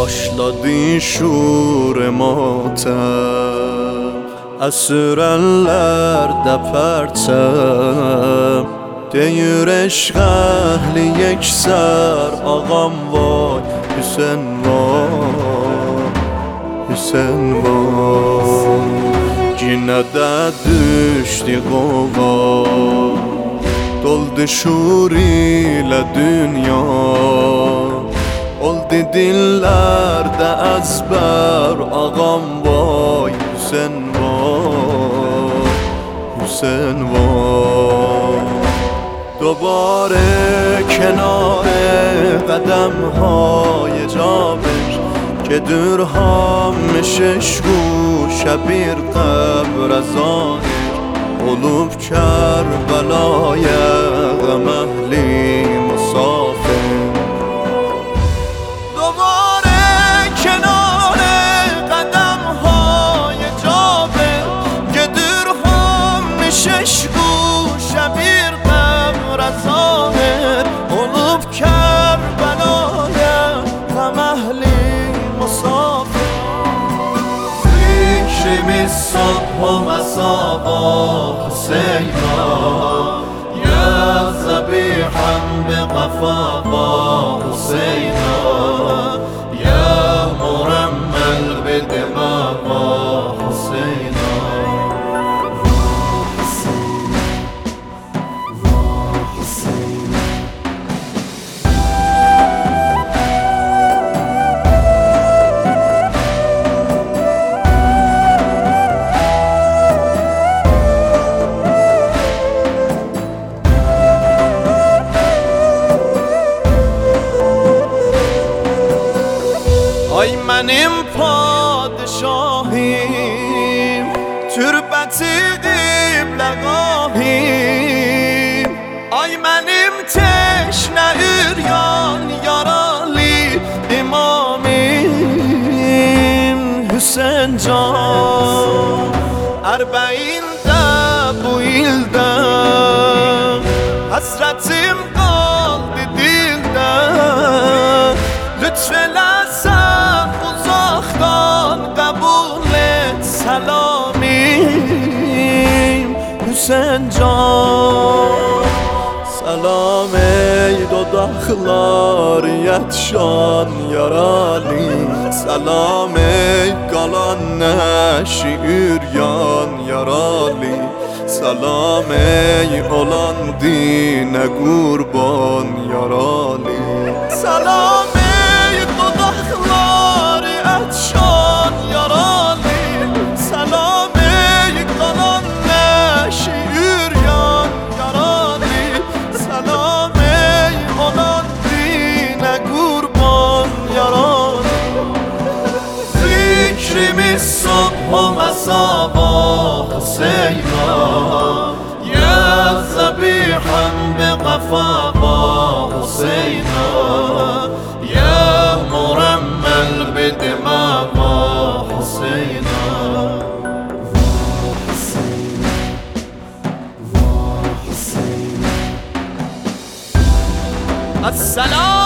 Başladı şur matem Əsürənlərdə pərçəm Deyir eşq əhli yeksər Ağam vay, Hüseyin vay, Hüseyin vay Yine də düşdü qoğa Doldu şur ilə dünya Oldu dillərdə əzbər Ağam vay, Hüseyin vay, Hüseyin vay دوباره کنار قدم های جابر که دور همشش گوش bir قبر ظاهر olup Kerbela'ya غم ehli musafir دوباره کنار قدم های جابر که دور همشش گوش bir ظاهر olup Kerbela'ya غم ehli musafir Fikrimiz صبح و مسا حسینا یا ذبیحا بقفا حسینا یا مرمل بدماغ حسینا Ay mənim padişahim Türbəti qibləqahim Ay mənim teşnə üryan yaralı imamim Hüseyin can Ərbəində bu ildə Həsrətim qaldı dildə Lütf eləsən uzaqdan qəbul et səlamim Hüseyin can Salam ey dodaqlar yetşan yaralı Salam ey qalan nəşi üryan yaralı Salam ey olan dinə qurban yaralı Salam ey dodaqlar yetşan yaralı Salam ey qalan nəşi üryan yaralı Salam ey olan dinə qurban yaralı Fikrimiz صبح و مسا حسینا یا ذبیحا بقفا حسینا یا مرمل بدماغ حسینا السلام